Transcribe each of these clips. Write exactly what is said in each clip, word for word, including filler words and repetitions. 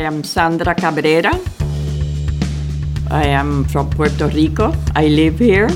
am Sandra Cabrera. I am from Puerto Rico. I live here.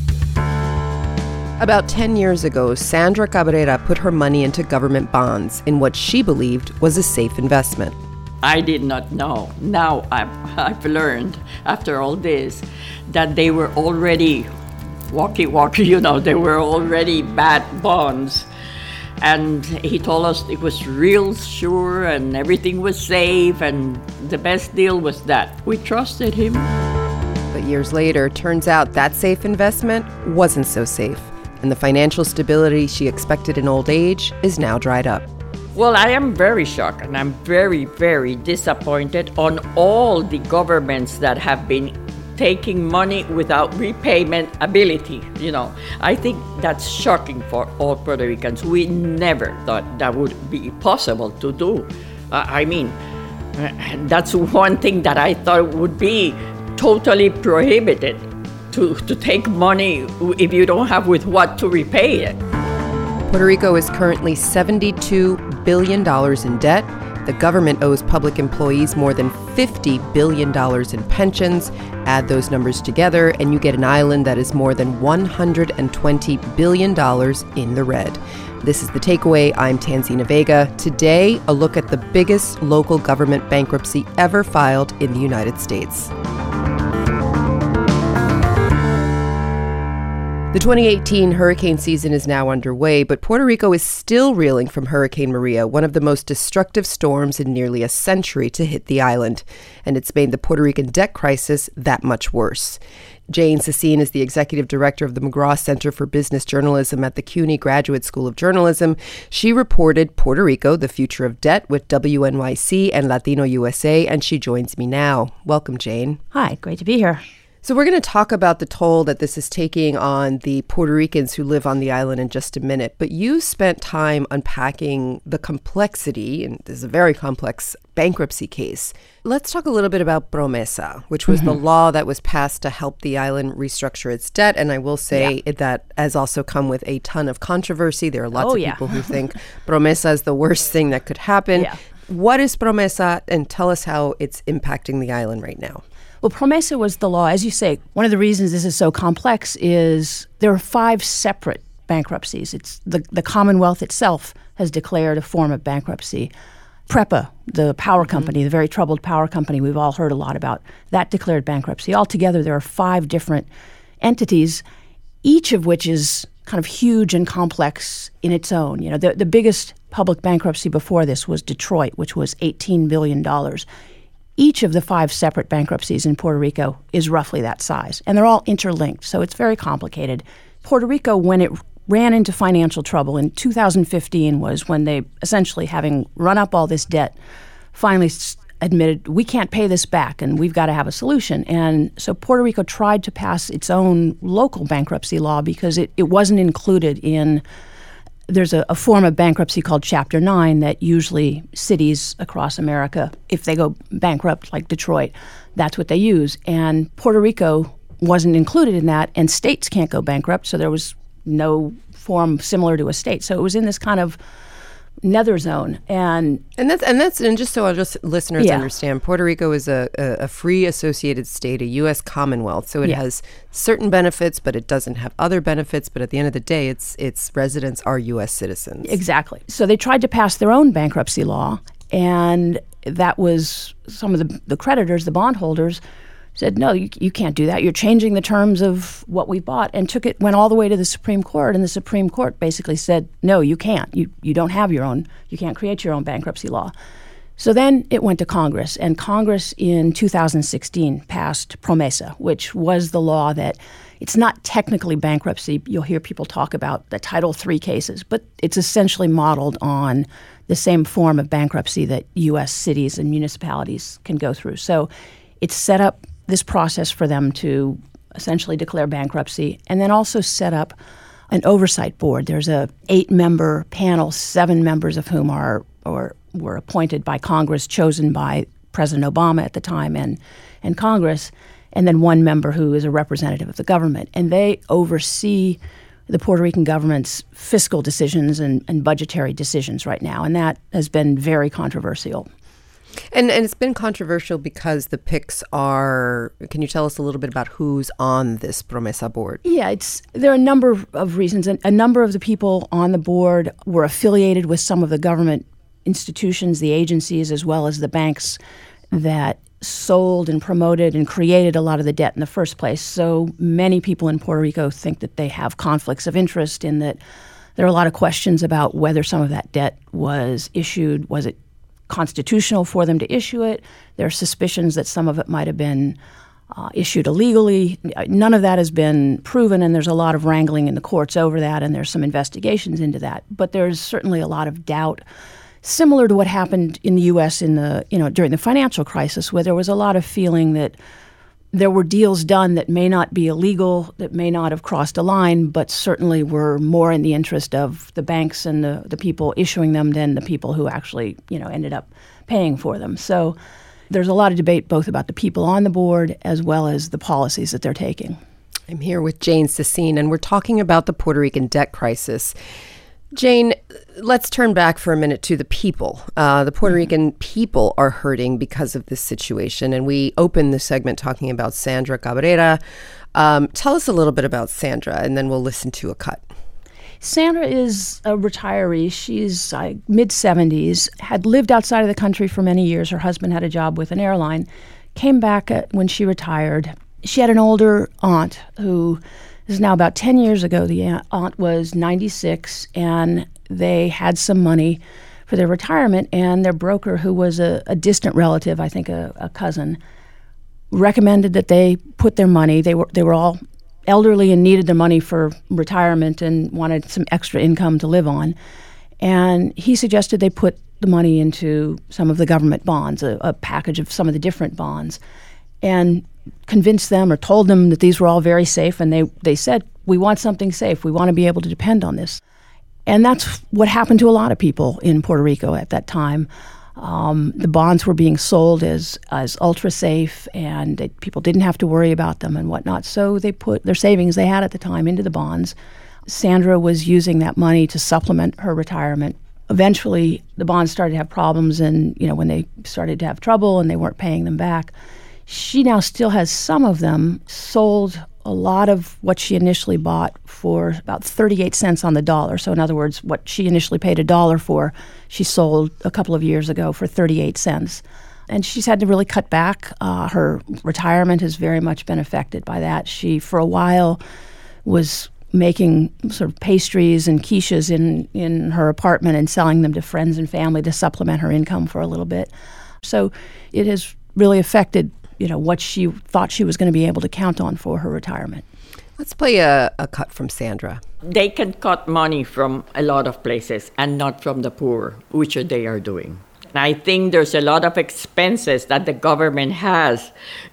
About ten years ago, Sandra Cabrera put her money into government bonds in what she believed was a safe investment. I did not know. Now I've, I've learned, after all this, that they were already walkie-walkie, you know, they were already bad bonds. And he told us it was real sure and everything was safe, and the best deal was that. We trusted him. But years later, turns out that safe investment wasn't so safe, and the financial stability she expected in old age is now dried up. Well, I am very shocked, and I'm very, very disappointed on all the governments that have been taking money without repayment ability. You know, I think that's shocking for all Puerto Ricans. We never thought that would be possible to do. Uh, I mean, that's one thing that I thought would be totally prohibited, to, to take money if you don't have with what to repay it. Puerto Rico is currently seventy-two billion dollars in debt. The government owes public employees more than fifty billion dollars in pensions. Add those numbers together, and you get an island that is more than one hundred twenty billion dollars in the red. This is The Takeaway. I'm Tanzina Vega. Today, a look at the biggest local government bankruptcy ever filed in the United States. The twenty eighteen hurricane season is now underway, but Puerto Rico is still reeling from Hurricane Maria, one of the most destructive storms in nearly a century to hit the island. And it's made the Puerto Rican debt crisis that much worse. Jane Sassine is the executive director of the McGraw Center for Business Journalism at the CUNY Graduate School of Journalism. She reported Puerto Rico, the Future of Debt with W N Y C and Latino U S A, and she joins me now. Welcome, Jane. Hi, great to be here. So we're going to talk about the toll that this is taking on the Puerto Ricans who live on the island in just a minute. But you spent time unpacking the complexity, and this is a very complex bankruptcy case. Let's talk a little bit about Promesa, which was mm-hmm. the law that was passed to help the island restructure its debt. And I will say yeah. that has also come with a ton of controversy. There are lots oh, of yeah. people who think Promesa is the worst thing that could happen. Yeah. What is Promesa, and tell us how it's impacting the island right now? Well, Promesa was the law. As you say, one of the reasons this is so complex is there are five separate bankruptcies. It's the, the Commonwealth itself has declared a form of bankruptcy. PREPA, the power company, mm-hmm. the very troubled power company we've all heard a lot about, that declared bankruptcy. Altogether, there are five different entities, each of which is kind of huge and complex in its own. You know, the, the biggest public bankruptcy before this was Detroit, which was eighteen billion dollars. Each of the five separate bankruptcies in Puerto Rico is roughly that size, and they're all interlinked, so it's very complicated. Puerto Rico, when it ran into financial trouble in two thousand fifteen, was when they, essentially having run up all this debt, finally admitted, we can't pay this back, and we've got to have a solution. And so Puerto Rico tried to pass its own local bankruptcy law because it, it wasn't included in There's a, a form of bankruptcy called Chapter nine that usually cities across America, if they go bankrupt like Detroit, that's what they use. And Puerto Rico wasn't included in that, and states can't go bankrupt, so there was no form similar to a state. So it was in this kind of nether zone. And and that's and that's and just so our just listeners yeah. understand, Puerto Rico is a, a, a free associated state, a U S Commonwealth. So it yeah. has certain benefits, but it doesn't have other benefits. But at the end of the day, its its residents are U S citizens. Exactly. So they tried to pass their own bankruptcy law, and that was some of the, the creditors, the bondholders, said, no, you, you can't do that. You're changing the terms of what we bought, and took it, went all the way to the Supreme Court, and the Supreme Court basically said, no, you can't. You you don't have your own, you can't create your own bankruptcy law. So then it went to Congress, and Congress in two thousand sixteen passed Promesa, which was the law that, it's not technically bankruptcy. You'll hear people talk about the Title three cases, but it's essentially modeled on the same form of bankruptcy that U S cities and municipalities can go through. So it's set up this process for them to essentially declare bankruptcy, and then also set up an oversight board. There's a eight-member panel, seven members of whom are or were appointed by Congress, chosen by President Obama at the time and, and Congress, and then one member who is a representative of the government. And they oversee the Puerto Rican government's fiscal decisions and, and budgetary decisions right now, and that has been very controversial. And and it's been controversial because the P I Cs are, can you tell us a little bit about who's on this Promesa board? Yeah, it's there are a number of reasons. A, a number of the people on the board were affiliated with some of the government institutions, the agencies, as well as the banks that sold and promoted and created a lot of the debt in the first place. So many people in Puerto Rico think that they have conflicts of interest, in that there are a lot of questions about whether some of that debt was issued. Was it constitutional for them to issue it? There are suspicions that some of it might have been uh, issued illegally. None of that has been proven, and there's a lot of wrangling in the courts over that, and there's some investigations into that. But there's certainly a lot of doubt, similar to what happened in the U S in the you know during the financial crisis, where there was a lot of feeling that there were deals done that may not be illegal, that may not have crossed a line, but certainly were more in the interest of the banks and the, the people issuing them than the people who actually, you know, ended up paying for them. So there's a lot of debate both about the people on the board as well as the policies that they're taking. I'm here with Jane Sassine, and we're talking about the Puerto Rican debt crisis. Jane, let's turn back for a minute to the people. Uh, the Puerto Rican people are hurting because of this situation, and we opened the segment talking about Sandra Cabrera. Um, tell us a little bit about Sandra, and then we'll listen to a cut. Sandra is a retiree. She's uh, mid-seventies, had lived outside of the country for many years. Her husband had a job with an airline, came back at, when she retired. She had an older aunt who... This is now about ten years ago. The aunt was ninety-six, and they had some money for their retirement, and their broker, who was a, a distant relative, I think a, a cousin, recommended that they put their money. They were they were all elderly and needed their money for retirement and wanted some extra income to live on. And he suggested they put the money into some of the government bonds, a, a package of some of the different bonds, and convinced them or told them that these were all very safe, and they, they said, we want something safe. We want to be able to depend on this. And that's what happened to a lot of people in Puerto Rico at that time. Um, the bonds were being sold as, as ultra-safe, and it, people didn't have to worry about them and whatnot. So they put their savings they had at the time into the bonds. Sandra was using that money to supplement her retirement. Eventually, the bonds started to have problems, and you know when they started to have trouble and they weren't paying them back, she now still has some of them, sold a lot of what she initially bought for about thirty-eight cents on the dollar. So in other words, what she initially paid a dollar for, she sold a couple of years ago for thirty-eight cents. And she's had to really cut back. Uh, her retirement has very much been affected by that. She, for a while, was making sort of pastries and quiches in, in her apartment and selling them to friends and family to supplement her income for a little bit. So it has really affected you know, what she thought she was going to be able to count on for her retirement. Let's play a, a cut from Sandra. They can cut money from a lot of places and not from the poor, which they are doing. And I think there's a lot of expenses that the government has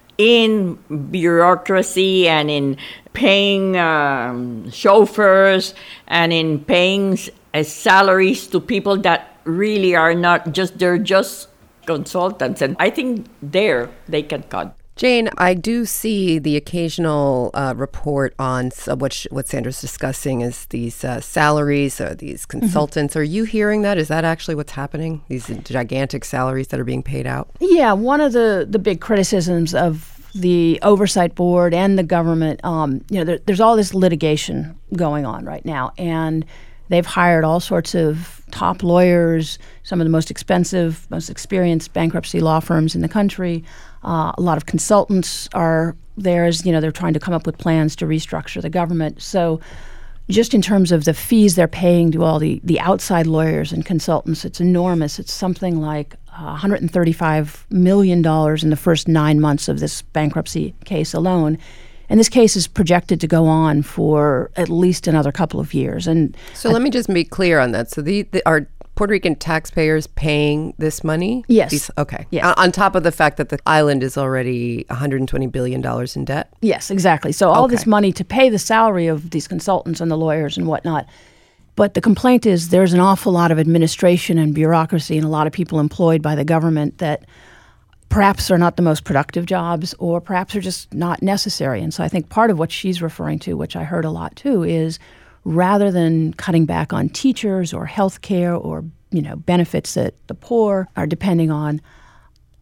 in bureaucracy and in paying um, chauffeurs and in paying uh, salaries to people that really are not just, they're just consultants, and I think there they can cut. Jane, I do see the occasional uh, report on uh, what sh- what Sandra's discussing is these uh, salaries or these consultants. Mm-hmm. Are you hearing that? Is that actually what's happening? These gigantic salaries that are being paid out? Yeah, one of the, the big criticisms of the oversight board and the government, um, you know, there, there's all this litigation going on right now, and they've hired all sorts of top lawyers, some of the most expensive, most experienced bankruptcy law firms in the country. Uh, a lot of consultants are there as, you know, they're trying to come up with plans to restructure the government. So just in terms of the fees they're paying to all the, the outside lawyers and consultants, it's enormous. It's something like uh, one hundred thirty-five million dollars in the first nine months of this bankruptcy case alone. And this case is projected to go on for at least another couple of years. And so let me just be clear on that. So the, the are Puerto Rican taxpayers paying this money? Yes. These, okay. Yes. On, on top of the fact that the island is already one hundred twenty billion dollars in debt? Yes, exactly. So all okay. this money to pay the salary of these consultants and the lawyers and whatnot. But the complaint is there's an awful lot of administration and bureaucracy and a lot of people employed by the government that perhaps are not the most productive jobs, or perhaps are just not necessary. And so I think part of what she's referring to, which I heard a lot too, is rather than cutting back on teachers or health care or, you know, benefits that the poor are depending on,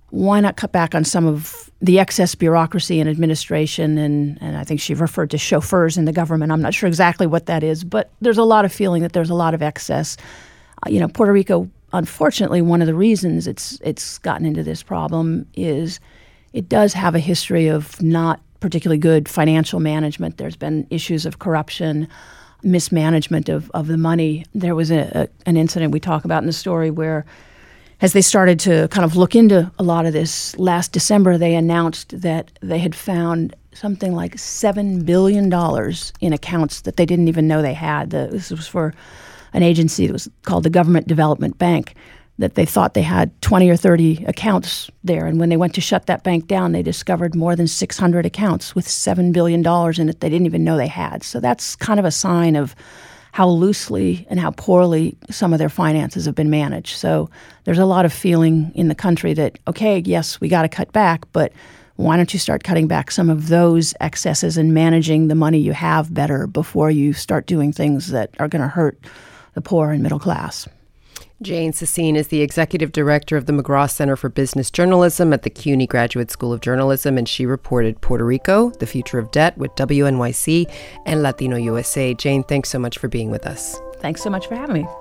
why not cut back on some of the excess bureaucracy and administration? And, and I think she referred to chauffeurs in the government. I'm not sure exactly what that is, but there's a lot of feeling that there's a lot of excess. Uh, you know, Puerto Rico, unfortunately, one of the reasons it's it's gotten into this problem is it does have a history of not particularly good financial management. There's been issues of corruption, mismanagement of, of the money. There was a, a, an incident we talk about in the story where, as they started to kind of look into a lot of this last December, they announced that they had found something like seven billion dollars in accounts that they didn't even know they had. The, this was for an agency that was called the Government Development Bank, that they thought they had twenty or thirty accounts there. And when they went to shut that bank down, they discovered more than six hundred accounts with seven billion dollars in it they didn't even know they had. So that's kind of a sign of how loosely and how poorly some of their finances have been managed. So there's a lot of feeling in the country that, okay, yes, we got to cut back, but why don't you start cutting back some of those excesses and managing the money you have better before you start doing things that are going to hurt the poor and middle class? Jane Sassine is the executive director of the McGraw Center for Business Journalism at the CUNY Graduate School of Journalism, and she reported Puerto Rico, the future of debt with W N Y C and Latino U S A. Jane, thanks so much for being with us. Thanks so much for having me.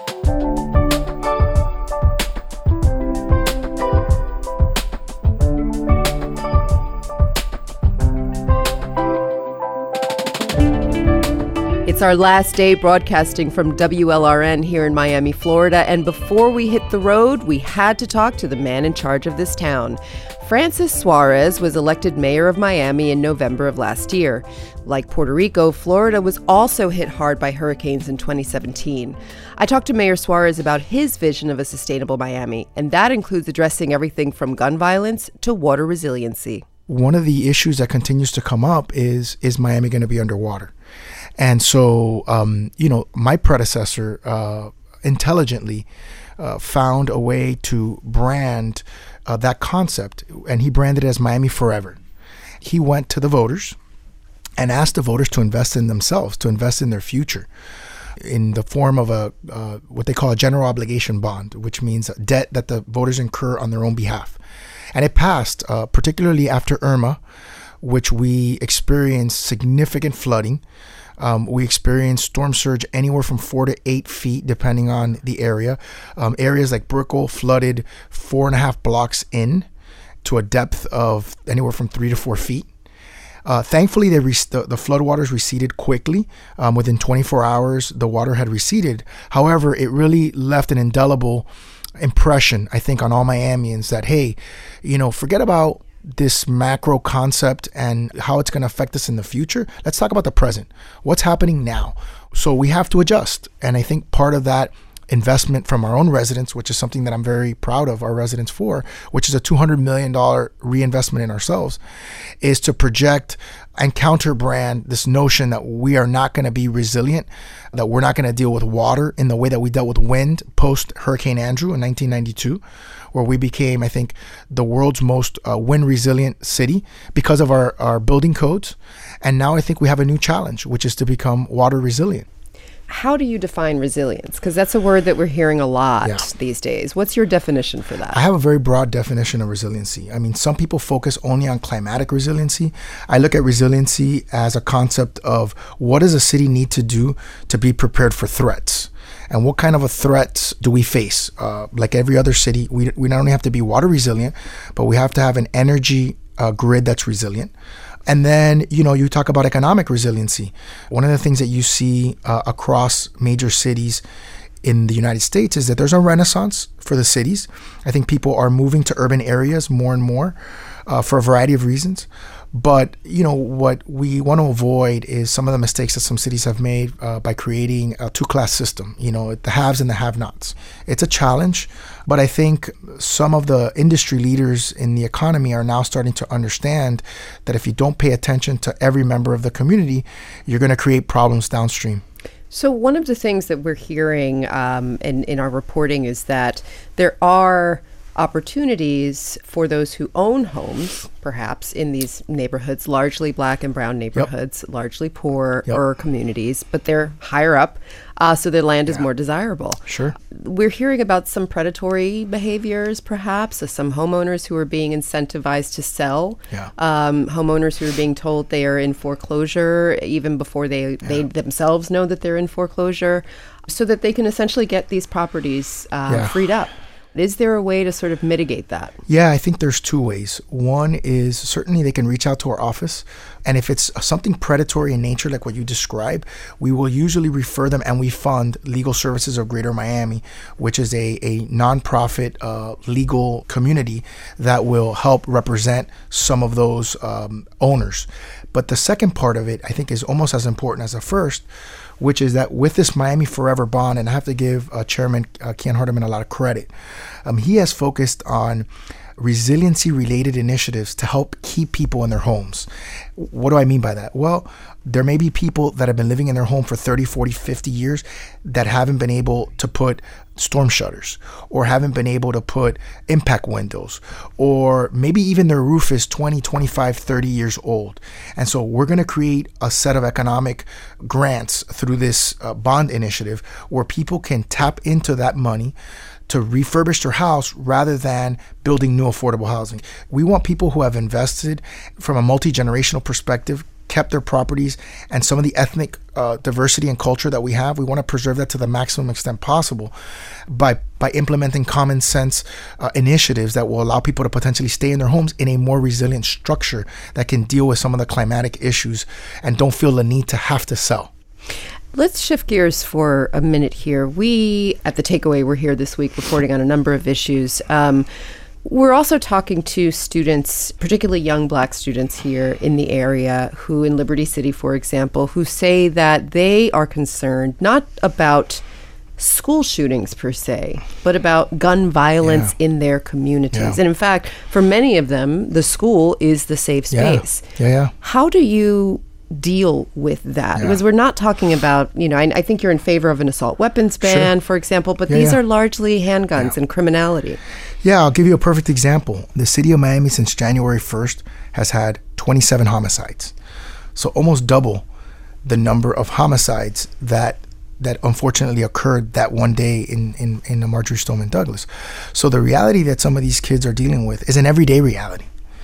It's our last day broadcasting from W L R N here in Miami, Florida, and before we hit the road, we had to talk to the man in charge of this town. Francis Suarez was elected mayor of Miami in November of last year. Like Puerto Rico, Florida was also hit hard by hurricanes in twenty seventeen. I talked to Mayor Suarez about his vision of a sustainable Miami, and that includes addressing everything from gun violence to water resiliency. One of the issues that continues to come up is, is Miami going to be underwater? And so, um, you know, my predecessor uh, intelligently uh, found a way to brand uh, that concept, and he branded it as Miami Forever. He went to the voters and asked the voters to invest in themselves, to invest in their future, in the form of a uh, what they call a general obligation bond, which means debt that the voters incur on their own behalf. And it passed, uh, particularly after Irma, which we experienced significant flooding. Um, we experienced storm surge anywhere from four to eight feet, depending on the area. Um, areas like Brickell flooded four and a half blocks in to a depth of anywhere from three to four feet. Uh, thankfully, they re- the, the floodwaters receded quickly. Um, within twenty-four hours, the water had receded. However, it really left an indelible impression, I think, on all Miamians that, hey, you know, forget about this macro concept and how it's going to affect us in the future. Let's talk about the present. What's happening now? So we have to adjust. And I think part of that investment from our own residents, which is something that I'm very proud of our residents for, which is a two hundred million dollars reinvestment in ourselves, is to project and counter-brand this notion that we are not going to be resilient, that we're not going to deal with water in the way that we dealt with wind post-Hurricane Andrew in nineteen ninety-two, where we became, I think, the world's most uh, wind-resilient city because of our, our building codes. And now I think we have a new challenge, which is to become water resilient. How do you define resilience? Because that's a word that we're hearing a lot Yeah. these days. What's your definition for that? I have a very broad definition of resiliency. I mean, some people focus only on climatic resiliency. I look at resiliency as a concept of what does a city need to do to be prepared for threats? And what kind of a threats do we face? Uh, like every other city, we, we not only have to be water resilient, but we have to have an energy uh, grid that's resilient. And then, you know, you talk about economic resiliency. One of the things that you see uh, across major cities in the United States is that there's a renaissance for the cities. I think people are moving to urban areas more and more uh, for a variety of reasons. But, you know, what we want to avoid is some of the mistakes that some cities have made uh, by creating a two-class system, you know, the haves and the have-nots. It's a challenge, but I think some of the industry leaders in the economy are now starting to understand that if you don't pay attention to every member of the community, you're going to create problems downstream. So one of the things that we're hearing um, in, in our reporting is that there are opportunities for those who own homes, perhaps in these neighborhoods, largely black and brown neighborhoods, yep. largely poorer yep. communities, but they're higher up, uh, so their land yeah. is more desirable. Sure. We're hearing about some predatory behaviors, perhaps, of some homeowners who are being incentivized to sell, yeah. um, homeowners who are being told they are in foreclosure even before they, yeah. they themselves know that they're in foreclosure, so that they can essentially get these properties uh, yeah. freed up. Is there a way to sort of mitigate that? Yeah, I think there's two ways. One is certainly they can reach out to our office. And if it's something predatory in nature, like what you described, we will usually refer them, and we fund Legal Services of Greater Miami, which is a, a nonprofit uh, legal community that will help represent some of those um, owners. But the second part of it, I think, is almost as important as the first, which is that with this Miami Forever bond, and I have to give uh, Chairman uh, Ken Hardiman a lot of credit, um, he has focused on resiliency-related initiatives to help keep people in their homes. What do I mean by that? Well, there may be people that have been living in their home for thirty, forty, fifty years that haven't been able to put storm shutters, or haven't been able to put impact windows, or maybe even their roof is twenty, twenty-five, thirty years old. And so we're going to create a set of economic grants through this uh, bond initiative where people can tap into that money to refurbish their house rather than building new affordable housing. We want people who have invested from a multi-generational perspective, kept their properties, and some of the ethnic uh, diversity and culture that we have, we want to preserve that to the maximum extent possible by by implementing common sense uh, initiatives that will allow people to potentially stay in their homes in a more resilient structure that can deal with some of the climatic issues and don't feel the need to have to sell. Let's shift gears for a minute here. We, at The Takeaway, we're here this week reporting on a number of issues. Um, we're also talking to students, particularly young black students here in the area, who in Liberty City, for example, who say that they are concerned not about school shootings per se, but about gun violence yeah. in their communities. Yeah. And in fact, for many of them, the school is the safe space. Yeah, yeah. yeah. How do you deal with that? Yeah. Because we're not talking about, you know, I, I think you're in favor of an assault weapons ban, sure. for example, but yeah, these yeah. are largely handguns yeah. and criminality. Yeah, I'll give you a perfect example. The city of Miami since January first has had twenty-seven homicides. So almost double the number of homicides that that unfortunately occurred that one day in, in, in the Marjory Stoneman Douglas. So the reality that some of these kids are dealing with is an everyday reality.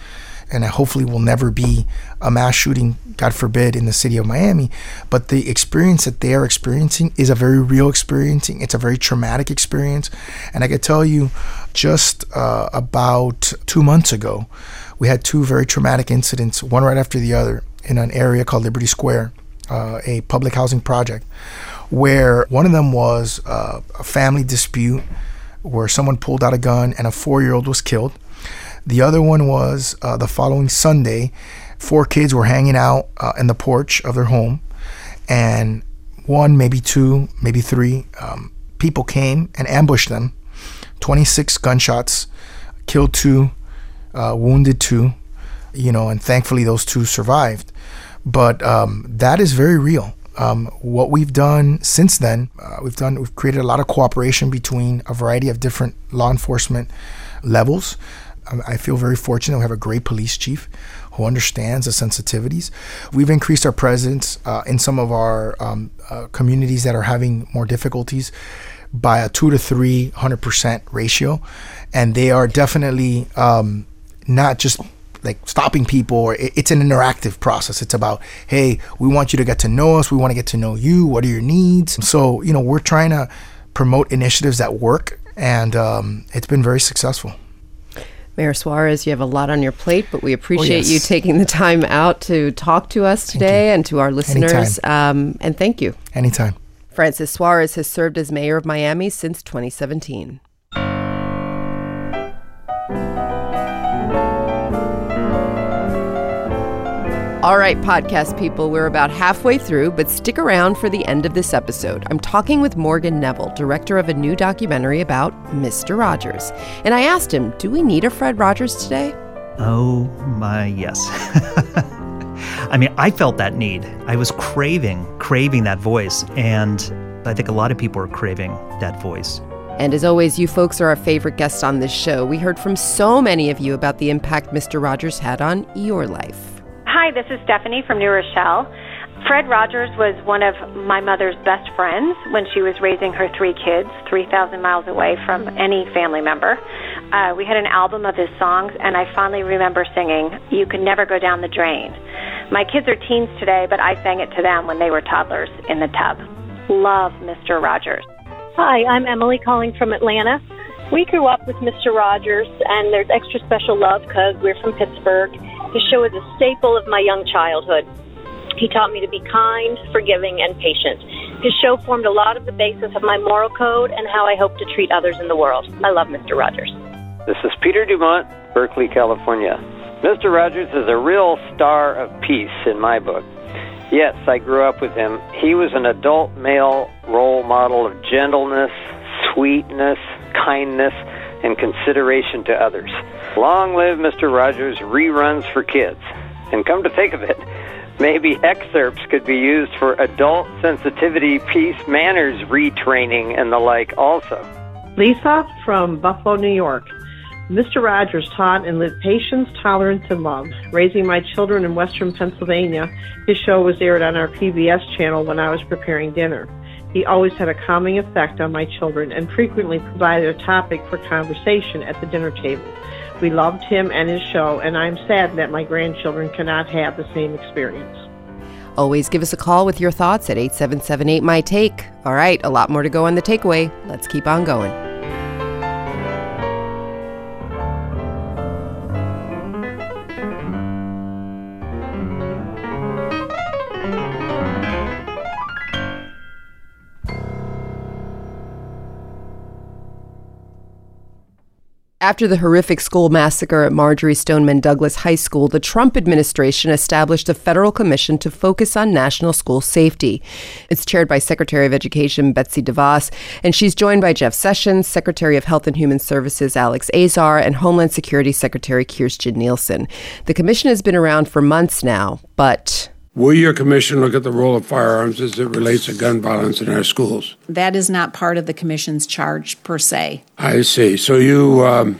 And hopefully will never be a mass shooting, God forbid, in the city of Miami. But the experience that they are experiencing is a very real experience. It's a very traumatic experience. And I can tell you, just uh, about two months ago, we had two very traumatic incidents, one right after the other, in an area called Liberty Square, uh, a public housing project, where one of them was uh, a family dispute where someone pulled out a gun and a four-year-old was killed. The other one was uh, the following Sunday, four kids were hanging out uh, in the porch of their home, and one, maybe two, maybe three um, people came and ambushed them. twenty-six gunshots, killed two, uh, wounded two, you know, and thankfully those two survived. But um, that is very real. Um, what we've done since then, uh, we've done, we've created a lot of cooperation between a variety of different law enforcement levels. I feel very fortunate. We have a great police chief who understands the sensitivities. We've increased our presence uh, in some of our um, uh, communities that are having more difficulties by a two to three hundred percent ratio, and they are definitely um, not just like stopping people. Or it's an interactive process. It's about, hey, we want you to get to know us. We want to get to know you. What are your needs? So you know, we're trying to promote initiatives that work, and um, it's been very successful. Mayor Suarez, you have a lot on your plate, but we appreciate oh, yes. you taking the time out to talk to us today and to our listeners. Um, and thank you. Anytime. Francis Suarez has served as mayor of Miami since twenty seventeen. All right, podcast people, we're about halfway through, but stick around for the end of this episode. I'm talking with Morgan Neville, director of a new documentary about Mister Rogers. And I asked him, do we need a Fred Rogers today? Oh, my, yes. I mean, I felt that need. I was craving, craving that voice. And I think a lot of people are craving that voice. And as always, you folks are our favorite guests on this show. We heard from so many of you about the impact Mister Rogers had on your life. Hi, this is Stephanie from New Rochelle. Fred Rogers was one of my mother's best friends when she was raising her three kids, three thousand miles away from any family member. Uh, we had an album of his songs, and I fondly remember singing, "You Can Never Go Down the Drain." My kids are teens today, but I sang it to them when they were toddlers in the tub. Love Mister Rogers. Hi, I'm Emily calling from Atlanta. We grew up with Mister Rogers, and there's extra special love because we're from Pittsburgh. His show is a staple of my young childhood. He taught me to be kind, forgiving, and patient. His show formed a lot of the basis of my moral code and how I hope to treat others in the world. I love Mister Rogers. This is Peter Dumont, Berkeley, California. Mister Rogers is a real star of peace in my book. Yes, I grew up with him. He was an adult male role model of gentleness, sweetness, kindness, and consideration to others. Long live Mister Rogers reruns for kids. And come to think of it, maybe excerpts could be used for adult sensitivity, peace, manners retraining, and the like also. Lisa from Buffalo, New York. Mister Rogers taught and lived patience, tolerance, and love. Raising my children in western Pennsylvania, his show was aired on our P B S channel when I was preparing dinner. He always had a calming effect on my children and frequently provided a topic for conversation at the dinner table. We loved him and his show, and I'm sad that my grandchildren cannot have the same experience. Always give us a call with your thoughts at eight seven seven eight, M Y, TAKE. All right, a lot more to go on The Takeaway. Let's keep on going. After the horrific school massacre at Marjory Stoneman Douglas High School, the Trump administration established a federal commission to focus on national school safety. It's chaired by Secretary of Education Betsy DeVos, and she's joined by Jeff Sessions, Secretary of Health and Human Services Alex Azar, and Homeland Security Secretary Kirstjen Nielsen. The commission has been around for months now, but... Will your commission look at the role of firearms as it relates to gun violence in our schools? That is not part of the commission's charge, per se. I see. So you, um,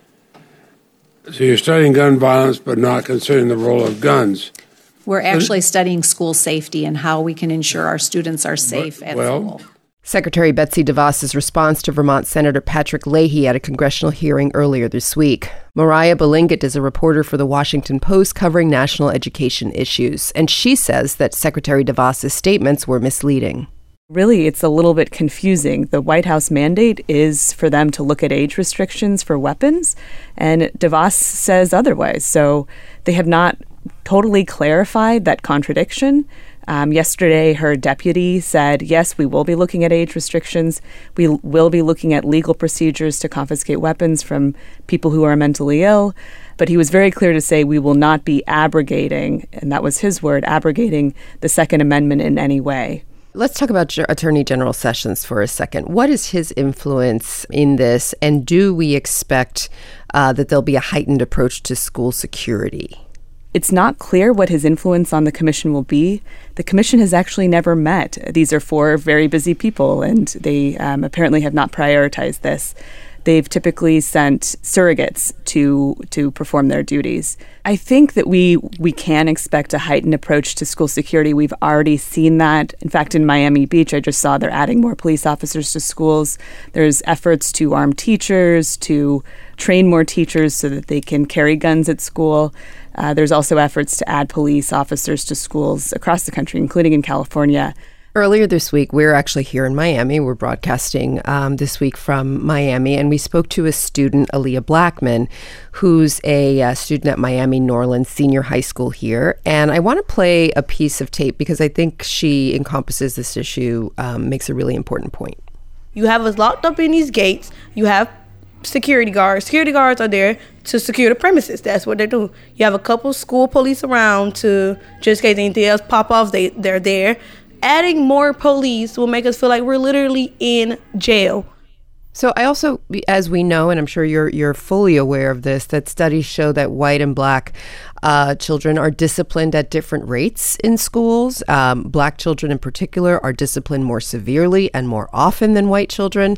so you're studying gun violence, but not considering the role of guns. We're actually studying school safety and how we can ensure our students are safe but, at well, school. Secretary Betsy DeVos's response to Vermont Senator Patrick Leahy at a congressional hearing earlier this week. Mariah Balingit is a reporter for The Washington Post covering national education issues, and she says that Secretary DeVos's statements were misleading. Really, it's a little bit confusing. The White House mandate is for them to look at age restrictions for weapons, and DeVos says otherwise. So they have not totally clarified that contradiction. Um, yesterday, her deputy said, yes, we will be looking at age restrictions. We l- will be looking at legal procedures to confiscate weapons from people who are mentally ill. But he was very clear to say we will not be abrogating, and that was his word, abrogating the Second Amendment in any way. Let's talk about G- Attorney General Sessions for a second. What is his influence in this, and do we expect uh, that there'll be a heightened approach to school security? It's not clear what his influence on the commission will be. The commission has actually never met. These are four very busy people, and they um, apparently have not prioritized this. They've typically sent surrogates to to perform their duties. I think that we we can expect a heightened approach to school security. We've already seen that. In fact, in Miami Beach, I just saw they're adding more police officers to schools. There's efforts to arm teachers, to train more teachers so that they can carry guns at school. Uh, there's also efforts to add police officers to schools across the country, including in California. Earlier this week, we were actually here in Miami. We're broadcasting um, this week from Miami, and we spoke to a student, Aaliyah Blackman, who's a uh, student at Miami Norland Senior High School here. And I want to play a piece of tape because I think she encompasses this issue, um, makes a really important point. You have us locked up in these gates. You have security guards. Security guards are there to secure the premises. That's what they do. You have a couple school police around to, just in case anything else pop off, they, they're there. Adding more police will make us feel like we're literally in jail. So I also, as we know, and I'm sure you're you're fully aware of this, that studies show that white and black uh, children are disciplined at different rates in schools. Um, black children in particular are disciplined more severely and more often than white children.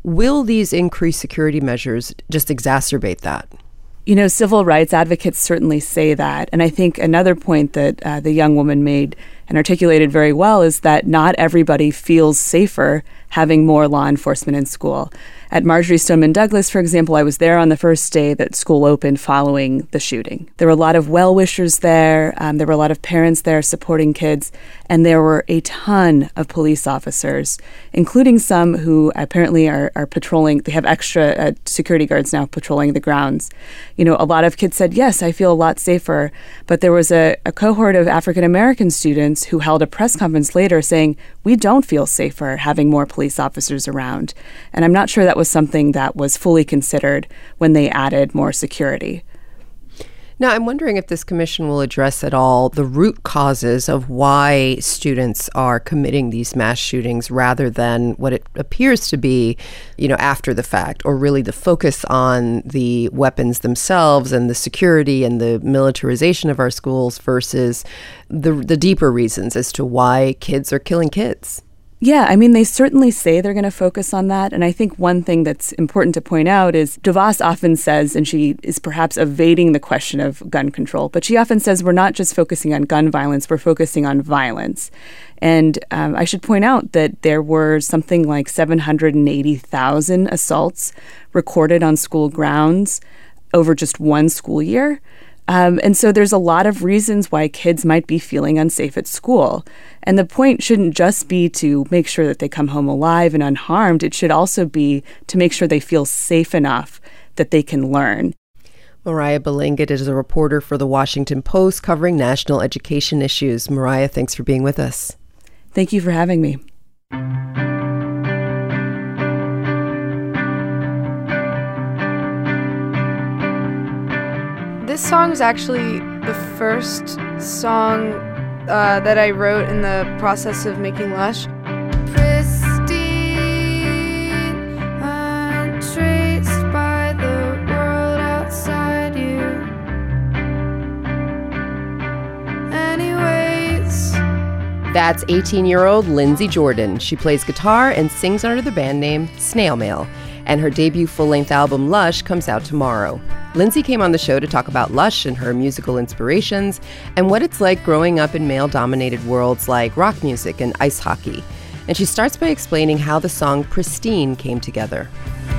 Will these increased security measures just exacerbate that? You know, civil rights advocates certainly say that. And I think another point that uh, the young woman made and articulated very well is that not everybody feels safer having more law enforcement in school. At Marjory Stoneman Douglas, for example, I was there on the first day that school opened following the shooting. There were a lot of well-wishers there. Um, there were a lot of parents there supporting kids. And there were a ton of police officers, including some who apparently are, are patrolling. They have extra uh, security guards now patrolling the grounds. You know, a lot of kids said, yes, I feel a lot safer. But there was a, a cohort of African-American students who held a press conference later saying, we don't feel safer having more police officers around. And I'm not sure that was something that was fully considered when they added more security. Now, I'm wondering if this commission will address at all the root causes of why students are committing these mass shootings rather than what it appears to be, you know, after the fact, or really the focus on the weapons themselves and the security and the militarization of our schools versus the the deeper reasons as to why kids are killing kids. Yeah, I mean, they certainly say they're going to focus on that. And I think one thing that's important to point out is DeVos often says, and she is perhaps evading the question of gun control, but she often says we're not just focusing on gun violence, we're focusing on violence. And um, I should point out that there were something like seven hundred eighty thousand assaults recorded on school grounds over just one school year. Um, and so there's a lot of reasons why kids might be feeling unsafe at school. And the point shouldn't just be to make sure that they come home alive and unharmed. It should also be to make sure they feel safe enough that they can learn. Mariah Belingut is a reporter for The Washington Post covering national education issues. Mariah, thanks for being with us. Thank you for having me. This song is actually the first song uh, that I wrote in the process of making Lush. Pristine, untraced by the world outside you. Anyways. That's eighteen-year-old Lindsey Jordan. She plays guitar and sings under the band name Snail Mail. And her debut full-length album, Lush, comes out tomorrow. Lindsey came on the show to talk about Lush and her musical inspirations and what it's like growing up in male-dominated worlds like rock music and ice hockey. And she starts by explaining how the song Pristine came together.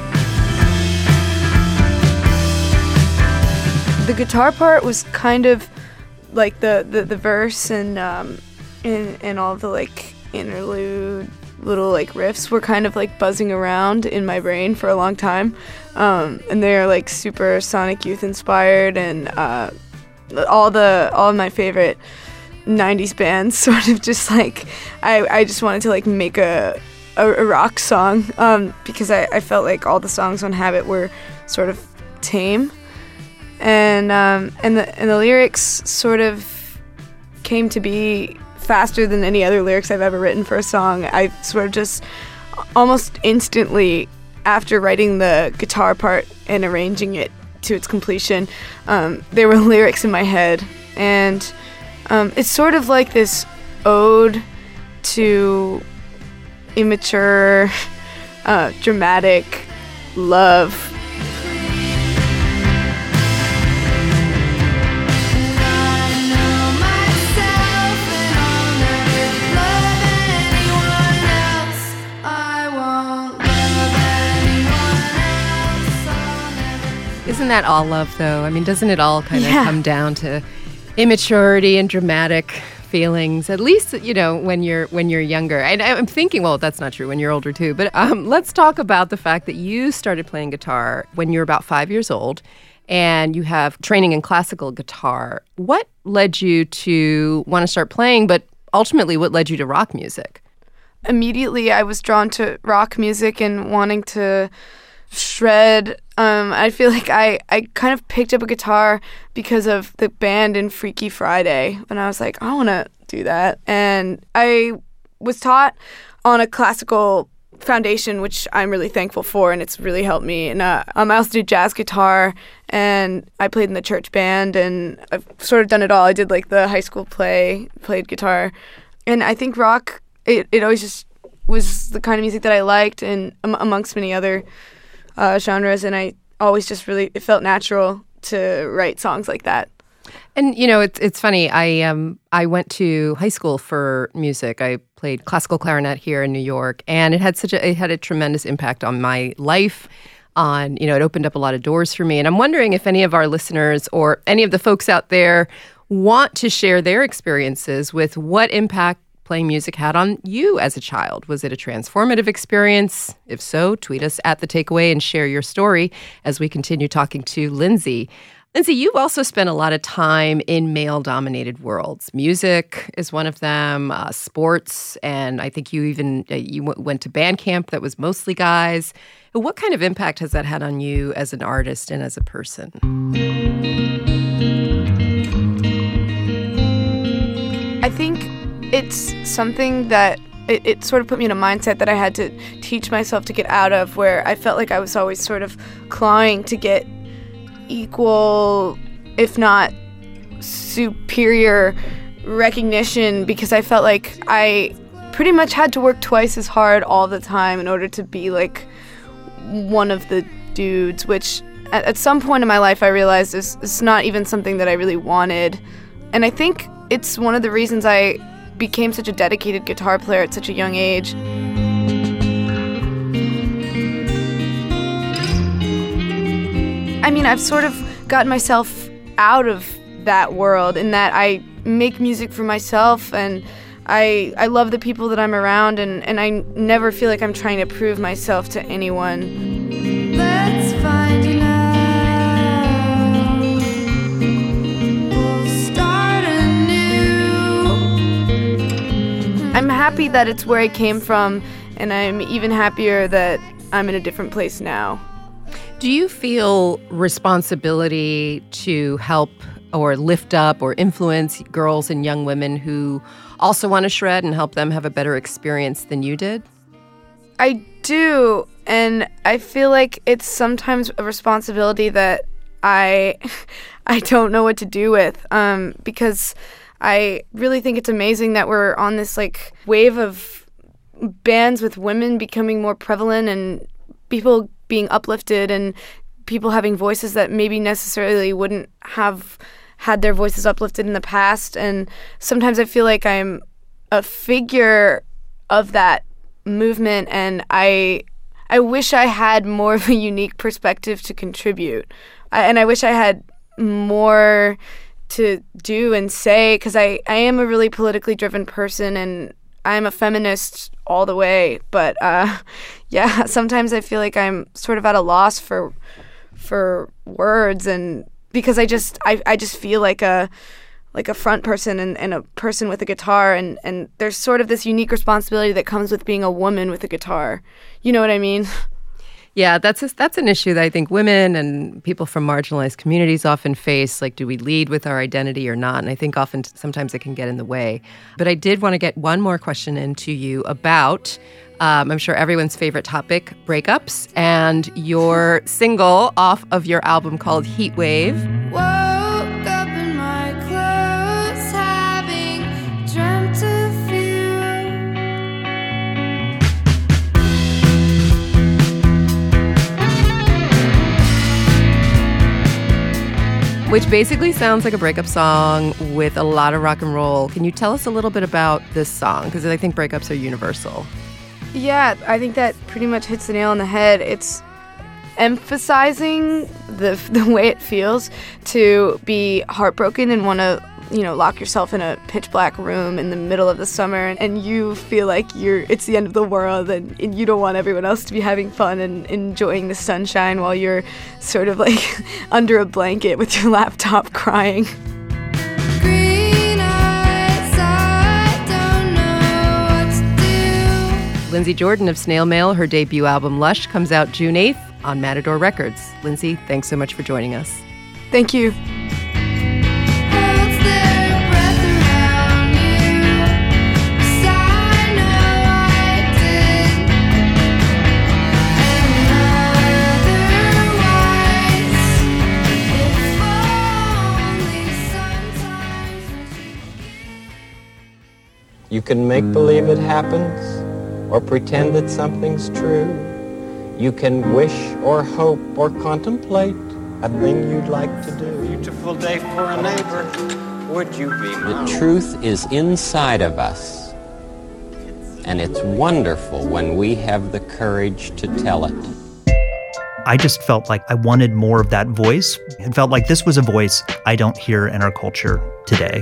The guitar part was kind of like the, the, the verse and, um, and, and all the like interlude little like riffs were kind of like buzzing around in my brain for a long time, um, and they're like super Sonic Youth inspired, and uh, all the all of my favorite nineties bands sort of just like I, I just wanted to like make a a, a rock song um, because I, I felt like all the songs on Habit were sort of tame, and um, and the and the lyrics sort of came to be faster than any other lyrics I've ever written for a song. I sort of just almost instantly after writing the guitar part and arranging it to its completion, um, there were lyrics in my head, and um, it's sort of like this ode to immature, uh, dramatic love. Isn't that all love, though? I mean, doesn't it all kind of Yeah. come down to immaturity and dramatic feelings? At least, you know, when you're when you're younger. And I'm thinking, well, that's not true when you're older too. But um, let's talk about the fact that you started playing guitar when you were about five years old, and you have training in classical guitar. What led you to want to start playing? But ultimately, what led you to rock music? Immediately, I was drawn to rock music and wanting to shred. Um, I feel like I, I kind of picked up a guitar because of the band in Freaky Friday, and I was like, I want to do that. And I was taught on a classical foundation, which I'm really thankful for, and it's really helped me. And uh, um, I also did jazz guitar, and I played in the church band, and I've sort of done it all. I did like the high school play, played guitar, and I think rock, it, it always just was the kind of music that I liked, and um, amongst many other uh, genres. And I always just really, it felt natural to write songs like that. And, you know, it's it's funny. I um I went to high school for music. I played classical clarinet here in New York, and it had such a it had a tremendous impact on my life. On, you know, it opened up a lot of doors for me. And I'm wondering if any of our listeners or any of the folks out there want to share their experiences with what impact playing music had on you as a child. Was it a transformative experience? If so, tweet us at The Takeaway and share your story as we continue talking to Lindsay. Lindsay, you've also spent a lot of time in male-dominated worlds. Music is one of them, uh, sports, and I think you even uh, you w- went to band camp that was mostly guys. What kind of impact has that had on you as an artist and as a person? I think it's something that it, it sort of put me in a mindset that I had to teach myself to get out of, where I felt like I was always sort of clawing to get equal, if not superior recognition, because I felt like I pretty much had to work twice as hard all the time in order to be like one of the dudes, which at, at some point in my life I realized is, is not even something that I really wanted. And I think it's one of the reasons I became such a dedicated guitar player at such a young age. I mean, I've sort of gotten myself out of that world in that I make music for myself, and I I love the people that I'm around, and, and I never feel like I'm trying to prove myself to anyone. Let's find you now. We'll start anew. I'm happy that it's where I came from, and I'm even happier that I'm in a different place now. Do you feel responsibility to help or lift up or influence girls and young women who also want to shred and help them have a better experience than you did? I do, and I feel like it's sometimes a responsibility that I I don't know what to do with, um, because I really think it's amazing that we're on this like wave of bands with women becoming more prevalent and people being uplifted and people having voices that maybe necessarily wouldn't have had their voices uplifted in the past. And sometimes I feel like I'm a figure of that movement, and I I wish I had more of a unique perspective to contribute. I, and I wish I had more to do and say, because I, I am a really politically driven person, and I'm a feminist all the way, but uh, yeah, sometimes I feel like I'm sort of at a loss for for words, and because I just I, I just feel like a like a front person and, and a person with a guitar, and, and there's sort of this unique responsibility that comes with being a woman with a guitar. You know what I mean? Yeah, that's a, that's an issue that I think women and people from marginalized communities often face. Like, do we lead with our identity or not? And I think often sometimes it can get in the way. But I did want to get one more question into you about, um, I'm sure everyone's favorite topic, breakups, and your single off of your album called Heat Wave. Woke up in my clothes, having dreamt of you. Which basically sounds like a breakup song with a lot of rock and roll. Can you tell us a little bit about this song? Because I think breakups are universal. Yeah, I think that pretty much hits the nail on the head. It's emphasizing the the way it feels to be heartbroken and want to, you know, lock yourself in a pitch black room in the middle of the summer, and you feel like you're it's the end of the world, and, and you don't want everyone else to be having fun and enjoying the sunshine while you're sort of like under a blanket with your laptop crying. Green eyes, I don't know what to do. Lindsay Jordan of Snail Mail, her debut album Lush comes out June eighth on Matador Records. Lindsay, thanks so much for joining us. Thank you. You can make believe it happens, or pretend that something's true. You can wish or hope or contemplate a thing you'd like to do. Beautiful day for a neighbor. Would you be mine? The truth is inside of us, and it's wonderful when we have the courage to tell it. I just felt like I wanted more of that voice. It felt like this was a voice I don't hear in our culture today.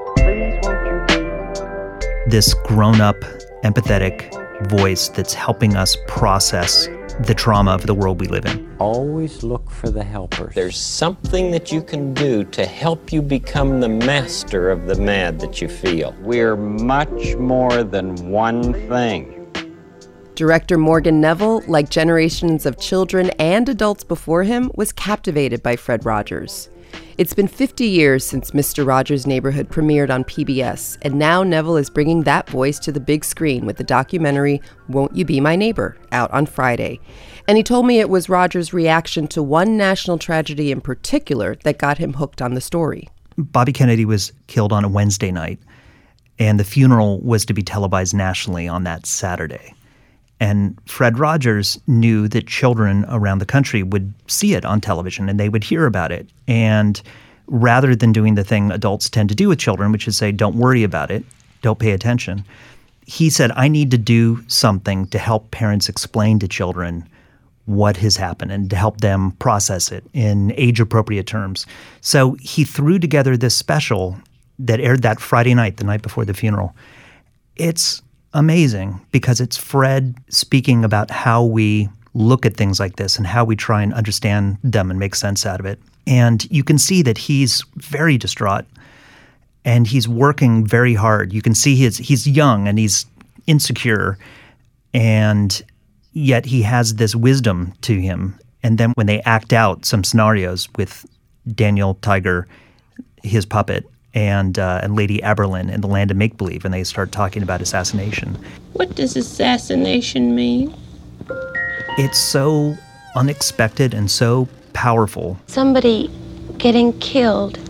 This grown-up, empathetic voice that's helping us process the trauma of the world we live in. Always look for the helpers. There's something that you can do to help you become the master of the mad that you feel. We're much more than one thing. Director Morgan Neville, like generations of children and adults before him, was captivated by Fred Rogers. It's been fifty years since Mister Rogers' Neighborhood premiered on P B S, and now Neville is bringing that voice to the big screen with the documentary Won't You Be My Neighbor, out on Friday. And he told me it was Rogers' reaction to one national tragedy in particular that got him hooked on the story. Bobby Kennedy was killed on a Wednesday night, and the funeral was to be televised nationally on that Saturday. And Fred Rogers knew that children around the country would see it on television and they would hear about it. And rather than doing the thing adults tend to do with children, which is say, don't worry about it, don't pay attention, he said, I need to do something to help parents explain to children what has happened and to help them process it in age-appropriate terms. So he threw together this special that aired that Friday night, the night before the funeral. It's amazing because it's Fred speaking about how we look at things like this and how we try and understand them and make sense out of it. And you can see that he's very distraught and he's working very hard. You can see his, he's young and he's insecure, and yet he has this wisdom to him. And then when they act out some scenarios with Daniel Tiger, his puppet, and uh, and Lady Aberlin in the Land of Make-Believe, and they start talking about assassination. What does assassination mean? It's so unexpected and so powerful. Somebody getting killed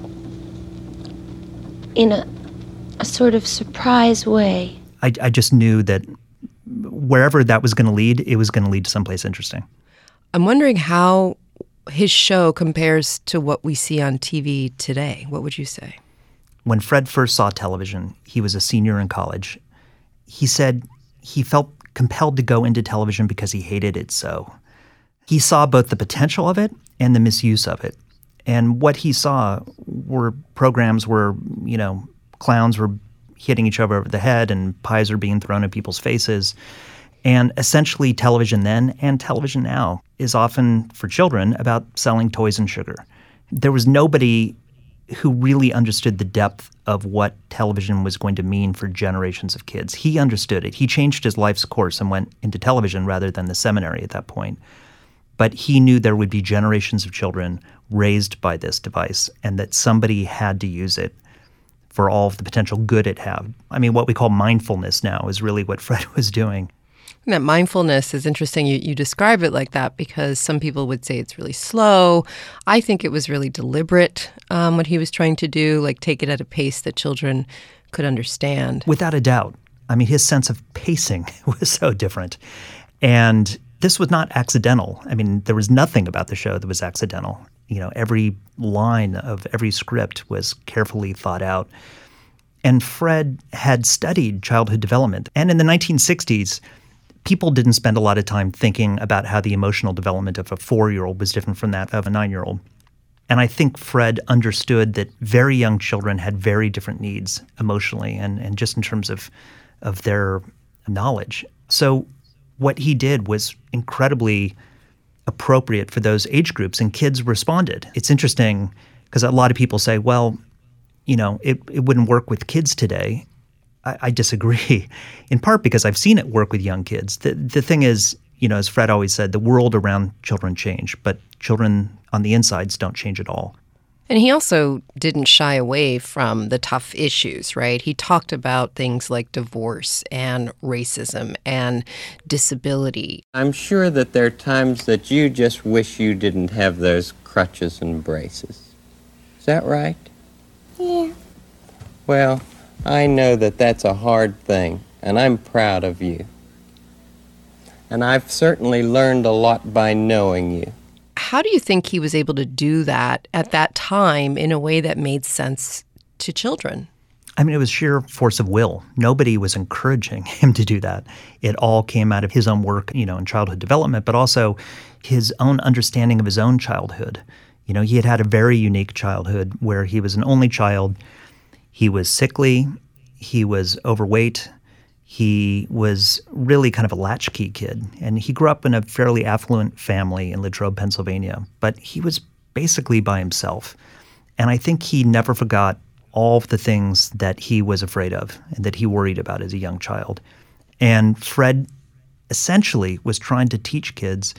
in a, a sort of surprise way. I, I just knew that wherever that was going to lead, it was going to lead to someplace interesting. I'm wondering how his show compares to what we see on T V today. What would you say? When Fred first saw television, he was a senior in college. He said he felt compelled to go into television because he hated it so. He saw both the potential of it and the misuse of it. And what he saw were programs where, you know, clowns were hitting each other over the head and pies are being thrown at people's faces. And essentially television then and television now is often, for children, about selling toys and sugar. There was nobody who really understood the depth of what television was going to mean for generations of kids. He understood it. He changed his life's course and went into television rather than the seminary at that point. But he knew there would be generations of children raised by this device and that somebody had to use it for all of the potential good it had. I mean, what we call mindfulness now is really what Fred was doing. And that mindfulness is interesting. You, you describe it like that because some people would say it's really slow. I think it was really deliberate, um, what he was trying to do, like take it at a pace that children could understand. Without a doubt. I mean, his sense of pacing was so different. And this was not accidental. I mean, there was nothing about the show that was accidental. You know, every line of every script was carefully thought out. And Fred had studied childhood development. And in the nineteen sixties, people didn't spend a lot of time thinking about how the emotional development of a four-year-old was different from that of a nine-year-old. And I think Fred understood that very young children had very different needs emotionally and, and just in terms of, of their knowledge. So what he did was incredibly appropriate for those age groups, and kids responded. It's interesting because a lot of people say, well, you know, it, it wouldn't work with kids today. I, I disagree, in part because I've seen it work with young kids. The, the thing is, you know, as Fred always said, the world around children change, but children on the insides don't change at all. And he also didn't shy away from the tough issues, right? He talked about things like divorce and racism and disability. I'm sure that there are times that you just wish you didn't have those crutches and braces. Is that right? Yeah. Well, I know that that's a hard thing, and I'm proud of you. and I've certainly learned a lot by knowing you. How do you think he was able to do that at that time in a way that made sense to children? I mean, it was sheer force of will. Nobody was encouraging him to do that. It all came out of his own work, you know, in childhood development, but also his own understanding of his own childhood. You know, he had had a very unique childhood where he was an only child. He was sickly. He was overweight. He was really kind of a latchkey kid. And he grew up in a fairly affluent family in Latrobe, Pennsylvania. But he was basically by himself. And I think he never forgot all of the things that he was afraid of and that he worried about as a young child. And Fred essentially was trying to teach kids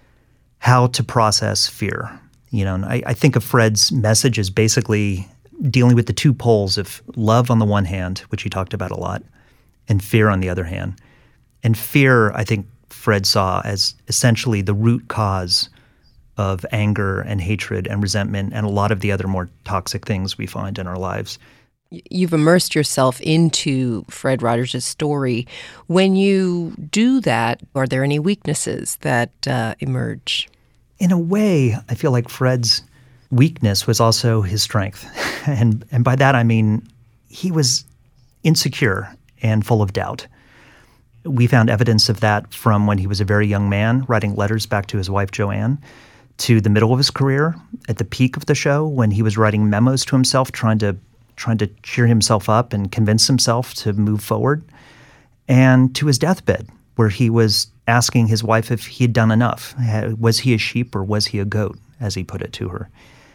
how to process fear. You know, and I, I think of Fred's message as basically dealing with the two poles of love on the one hand, which he talked about a lot, and fear on the other hand. And fear, I think Fred saw as essentially the root cause of anger and hatred and resentment and a lot of the other more toxic things we find in our lives. You've immersed yourself into Fred Rogers' story. When you do that, are there any weaknesses that uh, emerge? In a way, I feel like Fred's weakness was also his strength. And and by that I mean he was insecure and full of doubt. We found evidence of that from when he was a very young man, writing letters back to his wife, Joanne, to the middle of his career, at the peak of the show, when he was writing memos to himself, trying to trying to cheer himself up and convince himself to move forward, and to his deathbed, where he was asking his wife if he had done enough. Was he a sheep or was he a goat, as he put it to her?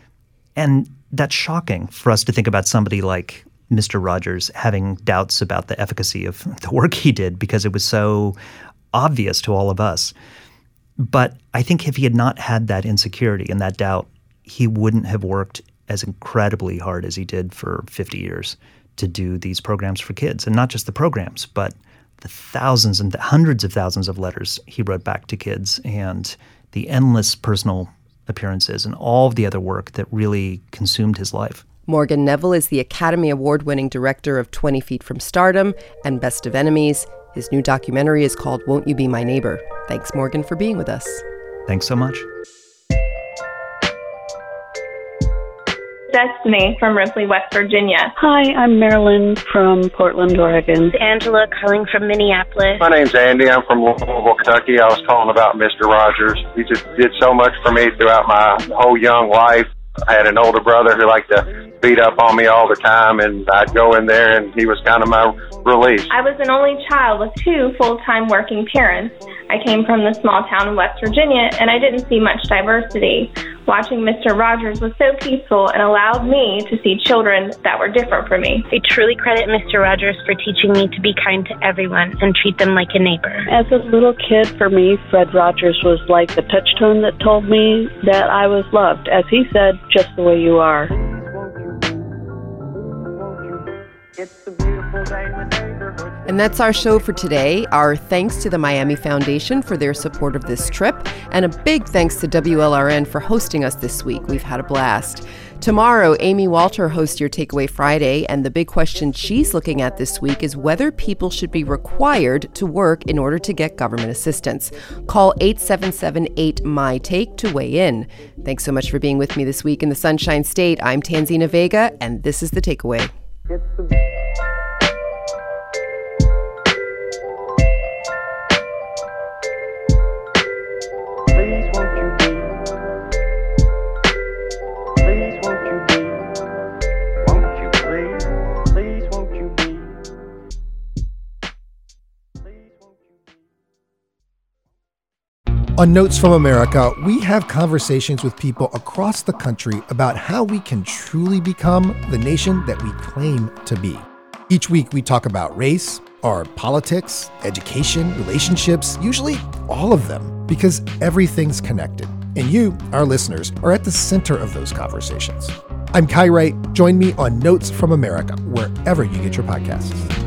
And that's shocking for us to think about somebody like Mister Rogers having doubts about the efficacy of the work he did, because it was so obvious to all of us. But I think if he had not had that insecurity and that doubt, he wouldn't have worked as incredibly hard as he did for fifty years to do these programs for kids. And not just the programs, but the thousands and the hundreds of thousands of letters he wrote back to kids, and the endless personal appearances and all of the other work that really consumed his life. Morgan Neville is the Academy Award-winning director of twenty feet from Stardom and Best of Enemies. His new documentary is called Won't You Be My Neighbor? Thanks, Morgan, for being with us. Thanks so much. Destiny from Ripley, West Virginia. Hi, I'm Marilyn from Portland, Oregon. Angela calling from Minneapolis. My name's Andy. I'm from Louisville, Kentucky. I was calling about Mister Rogers. He just did so much for me throughout my whole young life. I had an older brother who liked to beat up on me all the time, and I'd go in there, and he was kind of my release. I was an only child with two full-time working parents. I came from the small town in West Virginia, and I didn't see much diversity. Watching Mister Rogers was so peaceful and allowed me to see children that were different from me. I truly credit Mister Rogers for teaching me to be kind to everyone and treat them like a neighbor. As a little kid, for me, Fred Rogers was like the touchstone that told me that I was loved. As he said, just the way you are. It's a beautiful day in the neighborhood. And that's our show for today. Our thanks to the Miami Foundation for their support of this trip, and a big thanks to W L R N for hosting us this week. We've had a blast. Tomorrow, Amy Walter hosts Your Takeaway Friday, and the big question she's looking at this week is whether people should be required to work in order to get government assistance. Call eight seven seven eight M Y TAKE to weigh in. Thanks so much for being with me this week in the Sunshine State. I'm Tanzina Vega, and this is The Takeaway. On Notes from America, we have conversations with people across the country about how we can truly become the nation that we claim to be. Each week we talk about race, our politics, education, relationships, usually all of them, because everything's connected. And you, our listeners, are at the center of those conversations. I'm Kai Wright. Join me on Notes from America, wherever you get your podcasts.